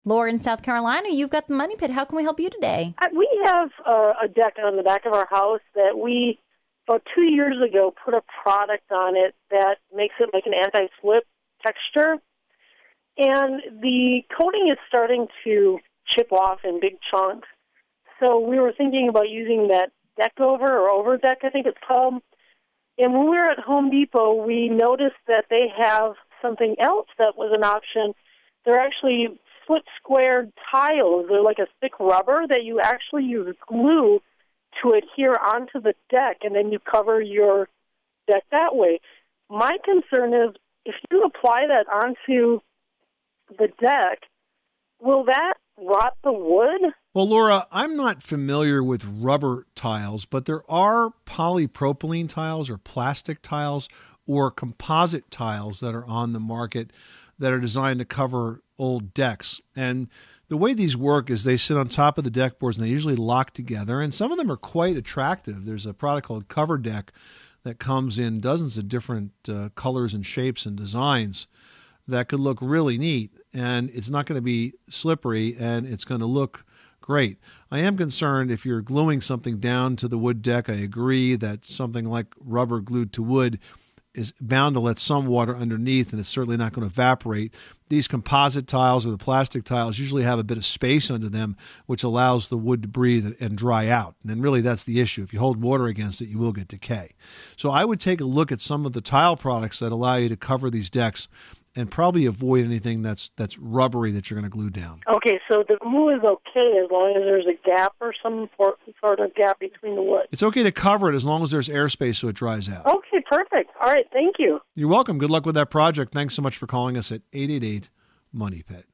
Laura in South Carolina, you've got the Money Pit. How can we help you today? We have a deck on the back of our house that we, about 2 years ago, put a product on it that makes it like an anti-slip texture. And the coating is starting to chip off in big chunks. So we were thinking about using that deck over or over deck, I think it's called. And when we were at Home Depot, we noticed that they have something else that was an option. They're actually split squared tiles. They're like a thick rubber that you actually use glue to adhere onto the deck, and then you cover your deck that way. My concern is if you apply that onto the deck, will that rot the wood? Well, Laura, I'm not familiar with rubber tiles, but there are polypropylene tiles or plastic tiles or composite tiles that are on the market that are designed to cover old decks. And the way these work is they sit on top of the deck boards and they usually lock together, and some of them are quite attractive. There's a product called Cover Deck that comes in dozens of different colors and shapes and designs that could look really neat, and it's not going to be slippery, and it's going to look great. I am concerned if you're gluing something down to the wood deck. I agree that something like rubber glued to wood is bound to let some water underneath, and it's certainly not going to evaporate. These composite tiles or the plastic tiles usually have a bit of space under them, which allows the wood to breathe and dry out. And then really that's the issue. If you hold water against it, you will get decay. So I would take a look at some of the tile products that allow you to cover these decks and probably avoid anything that's rubbery that you're going to glue down. Okay, so the glue is okay as long as there's a gap or some sort of gap between the wood. It's okay to cover it as long as there's airspace so it dries out. Okay, perfect. All right, thank you. You're welcome. Good luck with that project. Thanks so much for calling us at 888-MONEY-PIT.